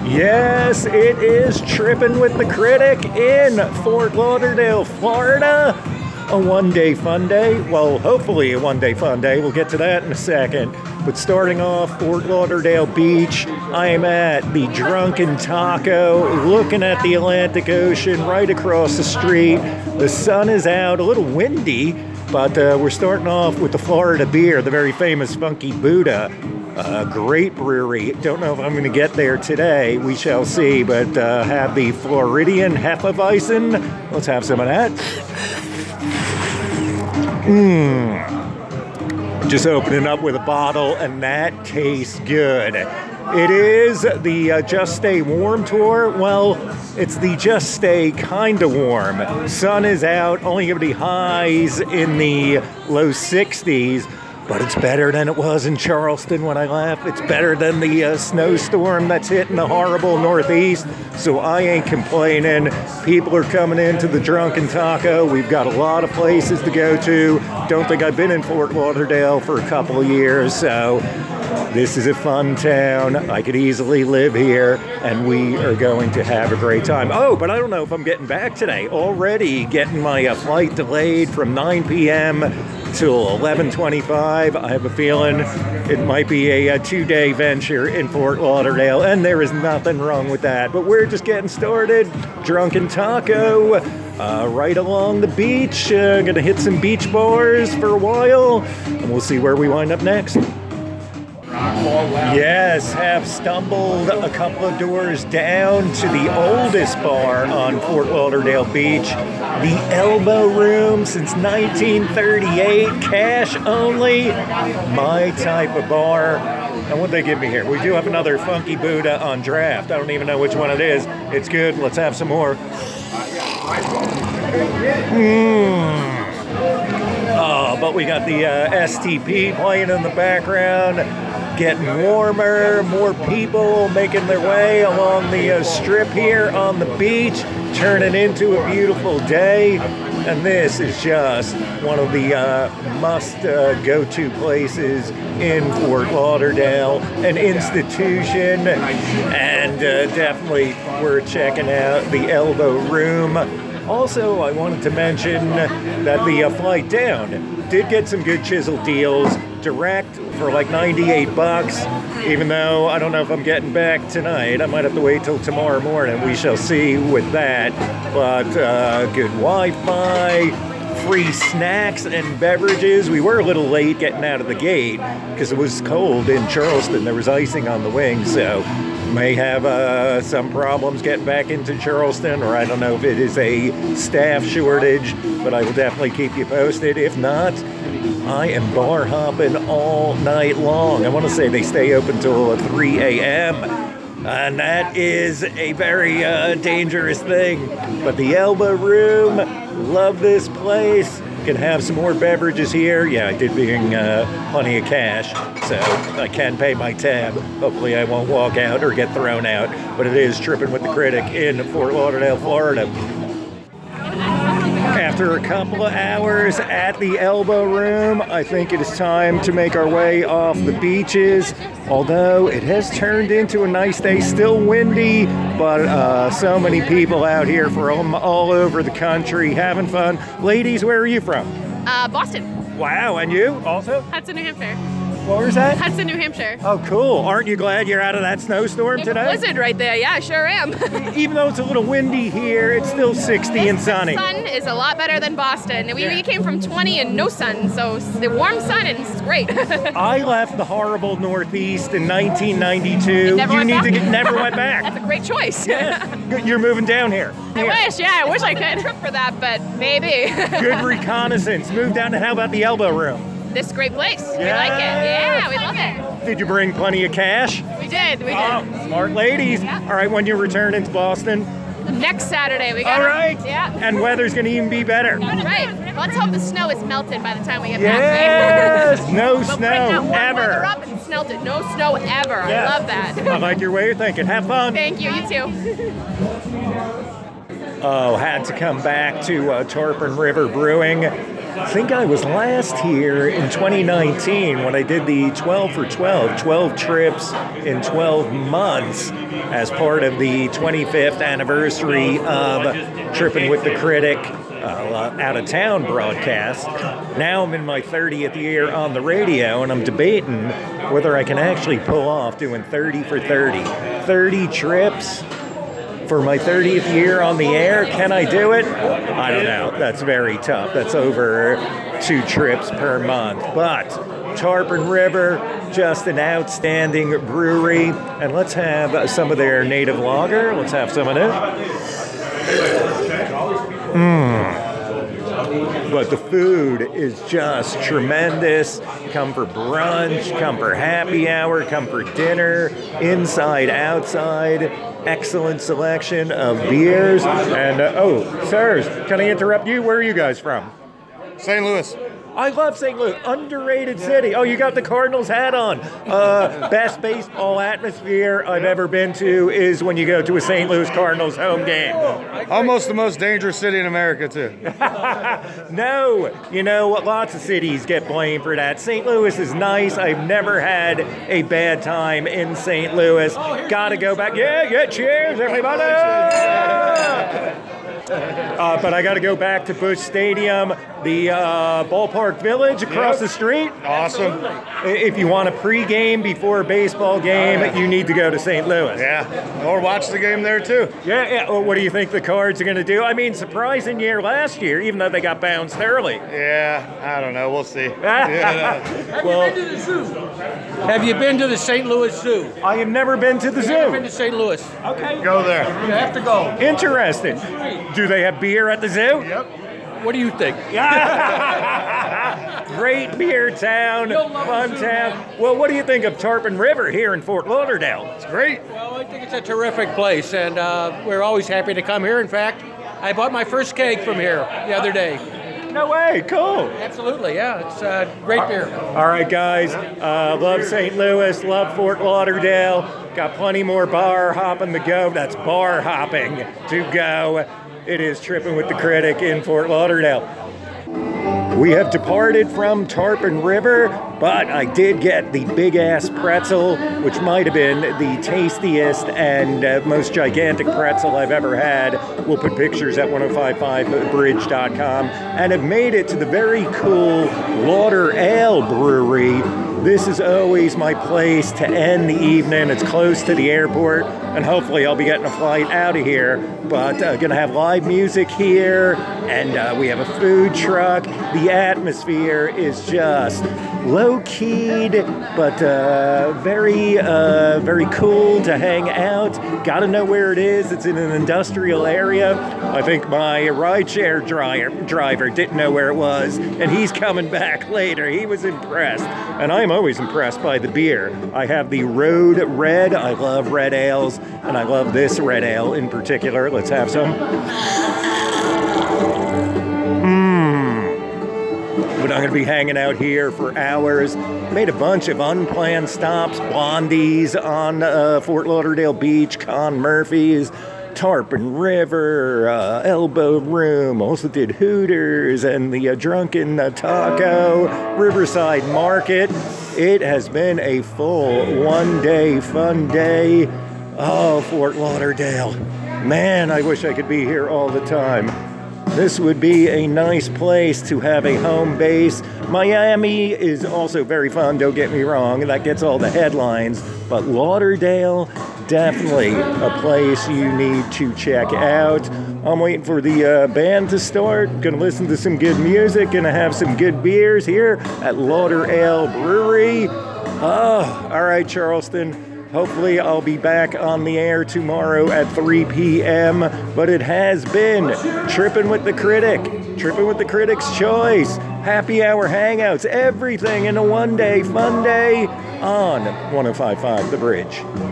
Yes, it is Tripping with the Critic in Fort Lauderdale, Florida. A one-day fun day. Well, hopefully a one-day fun day. We'll get to that in a second. But starting off, Fort Lauderdale Beach, I am at the Drunken Taco, looking at the Atlantic Ocean right across the street. The sun is out, a little windy, but we're starting off with the Florida beer, the very famous Funky Buddha. Great brewery. Don't know if I'm going to get there today. We shall see, but have the Floridian Hefeweizen. Let's have some of that. Just opening up with a bottle, and that tastes good. It is the Just Stay Warm tour. Well, it's the Just Stay Kinda Warm. Sun is out, only going to be highs in the low 60s, but it's better than it was in Charleston when I left. It's better than the snowstorm that's hitting the horrible Northeast, so I ain't complaining. People are coming into the Drunken Taco. We've got a lot of places to go to. Don't think I've been in Fort Lauderdale for a couple of years, so this is a fun town. I could easily live here, and we are going to have a great time. Oh, but I don't know if I'm getting back today. Already getting my flight delayed from 9 p.m. till 11:25. I have a feeling it might be a two-day venture in Fort Lauderdale, and there is nothing wrong with that. But we're just getting started. Drunken Taco, right along the beach. Gonna hit some beach bars for a while, and we'll see where we wind up next. Yes, have stumbled a couple of doors down to the oldest bar on Fort Lauderdale Beach, the Elbow Room, since 1938, cash only, my type of bar. And what'd they give me here? We do have another Funky Buddha on draft. I don't even know which one it is. It's good. Let's have some more. Oh, but we got the STP playing in the background. Getting warmer, more people making their way along the strip here on the beach, turning into a beautiful day. And this is just one of the must-go-to places in Fort Lauderdale, an institution, and definitely worth checking out the Elbow Room. Also, I wanted to mention that the flight down did get some good chisel deals. Direct for like $98, even though I don't know if I'm getting back tonight. I might have to wait till tomorrow morning. We shall see with that. But good Wi-Fi, free snacks and beverages. We were a little late getting out of the gate because it was cold in Charleston. There was icing on the wings, so may have some problems getting back into Charleston, or I don't know if it is a staff shortage, but I will definitely keep you posted. If not, I am bar hopping all night long. I want to say they stay open till 3 a.m., and that is a very dangerous thing. But the Elbow Room, love this place. Can have some more beverages here. Yeah, I did bring plenty of cash, so I can pay my tab. Hopefully I won't walk out or get thrown out. But it is Tripping with the Critic in Fort Lauderdale, Florida. After a couple of hours at the Elbow Room, I think it is time to make our way off the beaches. Although it has turned into a nice day, still windy, but so many people out here from all over the country having fun. Ladies, where are you from? Boston. Wow, and you also? Hudson, New Hampshire. What was that? Hudson, New Hampshire. Oh, cool. Aren't you glad you're out of that snowstorm today? There's a blizzard right there. Yeah, I sure am. Even though it's a little windy here, it's still 60 and sunny. The sun is a lot better than Boston. We came from 20 and no sun, so the warm sun and it's great. I left the horrible Northeast in 1992. Never went back? That's a great choice. Yeah. You're moving down here. I wish I could trip for that, but maybe. Good reconnaissance. Move down to how about the Elbow Room? This is a great place. We like it. Yeah, we love it. Did you bring plenty of cash? We did. Oh, smart ladies. Yeah. All right, when you return into Boston? Next Saturday. We got All right. Yeah. And weather's going to even be better. That's right. Let's hope the snow is melted by the time we get back. Right? No we'll snow ever. Up and melted. No snow ever. Yes. I love that. I like your way of thinking. Have fun. Thank you. You too. Oh, had to come back to Tarpon River Brewing. I think I was last here in 2019 when I did the 12 for 12 trips in 12 months as part of the 25th anniversary of Tripping with the Critic out-of-town broadcast. Now I'm in my 30th year on the radio, and I'm debating whether I can actually pull off doing 30 for 30. 30 trips for my 30th year on the air. Can I do it? I don't know. That's very tough. That's over 2 trips per month. But Tarpon River, just an outstanding brewery. And let's have some of their native lager. Let's have some of it. But the food is just tremendous. Come for brunch, come for happy hour, come for dinner, inside, outside. Excellent selection of beers. And, sirs, can I interrupt you? Where are you guys from? St. Louis. I love St. Louis. Underrated city. Oh, you got the Cardinals hat on. Best baseball atmosphere I've ever been to is when you go to a St. Louis Cardinals home game. Almost the most dangerous city in America, too. No. You know, lots of cities get blamed for that. St. Louis is nice. I've never had a bad time in St. Louis. Gotta go back. Yeah, cheers, everybody. But I got to go back to Busch Stadium, the ballpark village across the street. Awesome. If you want a pregame before a baseball game, you need to go to St. Louis. Yeah, or watch the game there too. Yeah. Well, what do you think the Cards are going to do? I mean, surprising year last year, even though they got bounced early. Yeah, I don't know. We'll see. Have you been to the zoo? Have you been to the St. Louis Zoo? I have never been to the zoo. Never been to St. Louis. Okay. Go there. You have to go. Interesting. Do they have beer at the zoo? Yep. What do you think? Great beer town, fun town. Well, what do you think of Tarpon River here in Fort Lauderdale? It's great. Well, I think it's a terrific place, and we're always happy to come here. In fact, I bought my first keg from here the other day. No way, cool. Absolutely, yeah. It's great beer. All right, guys. Love St. Louis, love Fort Lauderdale. Got plenty more bar hopping to go. That's bar hopping to go. It is Tripping with the Critic in Fort Lauderdale. We have departed from Tarpon River, but I did get the big-ass pretzel, which might have been the tastiest and most gigantic pretzel I've ever had. We'll put pictures at 1055bridge.com, and have made it to the very cool Lauder Ale Brewery. This is always my place to end the evening. It's close to the airport, and hopefully I'll be getting a flight out of here. But gonna have live music here, and we have a food truck. The atmosphere is just low-keyed, but very cool to hang out. Gotta know where it is. It's in an industrial area. I think my rideshare driver didn't know where it was, and he's coming back later. He was impressed, and I'm always impressed by the beer. I have the Road Red. I love red ales, and I love this red ale in particular. Let's have some. But I'm going to be hanging out here for hours. Made a bunch of unplanned stops. Blondie's on Fort Lauderdale Beach, Con Murphy's, Tarpon River, Elbow Room. Also did Hooters and the Drunken Taco, Riverside Market. It has been a full one-day fun day. Oh, Fort Lauderdale. Man, I wish I could be here all the time. This would be a nice place to have a home base. Miami is also very fun, don't get me wrong, that gets all the headlines. But Lauderdale, definitely a place you need to check out. I'm waiting for the band to start. Gonna listen to some good music, gonna have some good beers here at Lauder Ale Brewery. Oh, all right, Charleston. Hopefully I'll be back on the air tomorrow at 3 p.m. But it has been Tripping with the Critic. Tripping with the Critic's Choice. Happy hour hangouts. Everything in a one-day fun day on 1055 The Bridge.